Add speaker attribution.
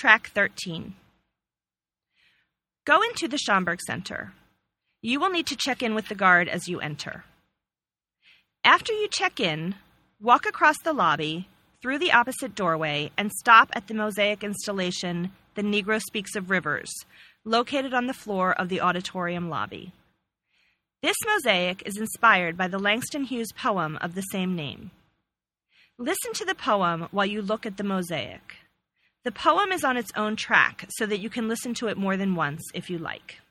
Speaker 1: Track 13. Go into the Schomburg Center. You will need to check in with the guard as you enter. After you check in, walk across the lobby, through the opposite doorway, and stop at the mosaic installation, The Negro Speaks of Rivers, located on the floor of the auditorium lobby. This mosaic is inspired by the Langston Hughes poem of the same name. Listen to the poem while you look at the mosaic. The poem is on its own track so that you can listen to it more than once if you like.